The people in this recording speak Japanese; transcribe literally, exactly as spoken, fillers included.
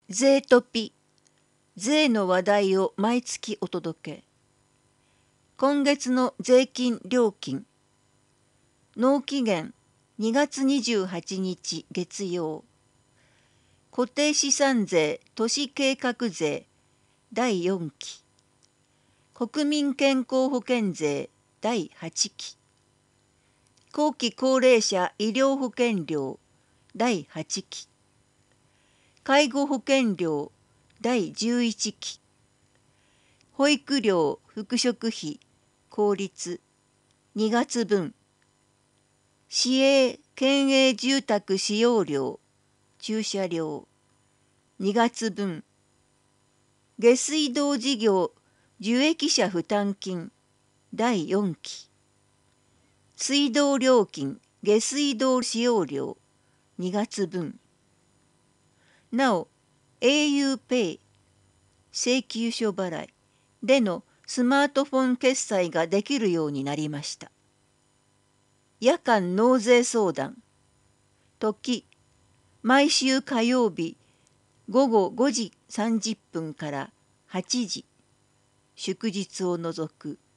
税トピ、税の話題を毎月お届け。今月の税金料金。納期限にがつにじゅうはちにち月曜。固定資産税都市計画税だいよんき。国民健康保険税だいはちき。後期高齢者医療保険料だいはちき。介護保険料だいじゅういっき。保育料復職費公立にがつぶん。市営県営住宅使用料駐車料にがつぶん。下水道事業受益者負担金だいよんき。水道料金下水道使用料にがつぶん。なお auPay 請求書払いでのスマートフォン決済ができるようになりました。夜間納税相談。時、毎週火曜日ごごごじさんじゅっぷんからはちじ。祝日を除く。